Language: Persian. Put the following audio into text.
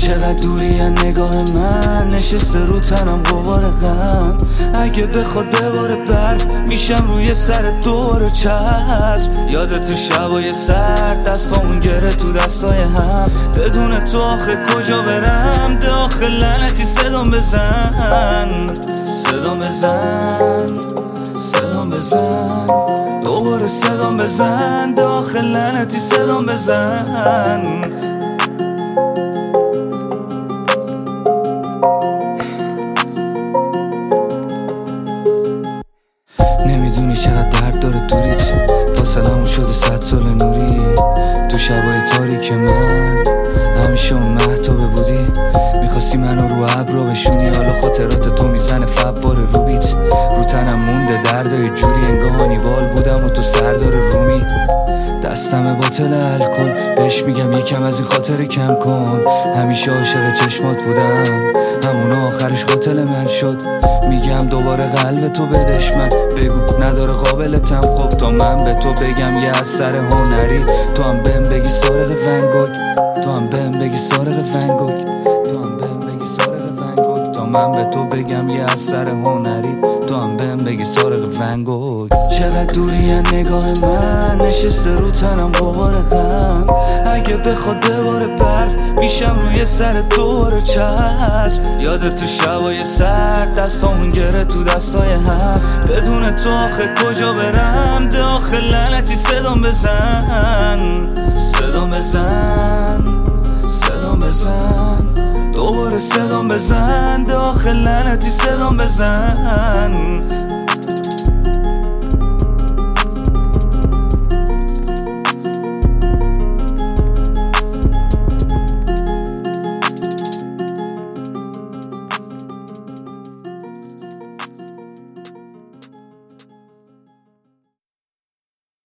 چقدر دوری از نگاه من، نشسته رو تنم غبار غم. اگه بخواد بباره برف میشم روی سر دور چتر. یادت شبای سرد دستامون گره تو دستای هم. بدون تو آخه کجا برم؟ ده آخه لعنتی صدام بزن، صدام بزن، صدام بزن، دوباره صدام بزن، ده آخه لعنتی صدام بزن. نمیدونی چقدر درد داره دوریت، فاصله‌مون شده 100 سال نوری. تو شبای تاریک من همیشه اون مهتابه بودی، میخواستی منو رو ابرا بشونی. حالا خاطرات تو میزنه فوار روبیت، رو تنم مونده دردای جوری انگاه هانیبال بودم و تو سردار رومی. دستم باطل الکل بهش میگم یکم از این خاطر کم کن. همیشه عاشق چشمات بودم، همون آخرش قاتل من شد. میگم دوباره قلب تو بدش من، بگو نداره قابلتم. خب تا من به تو بگم یه اثر هنری، تو هم بهم بگی سارق ونگوگ، تو هم بهم بگی سارق ونگوگ، تو هم بهم بگی سارق ونگوگ. تا من به تو بگم یه اثر هنری، تو هم بهم بگی سارق ونگوگ. چقدر دوری از نگاه من، نشسته رو تنم غبار غم. اگه بخواد بباره برف میشم روی سر دور چتر. یادت تو شبای سرد دستامون گره تو دستای هم. بدون تو آخه کجا برم؟ ده آخه لعنتی صدام بزن، صدام بزن، صدام بزن، دوباره صدام بزن، ده آخه لعنتی صدام بزن.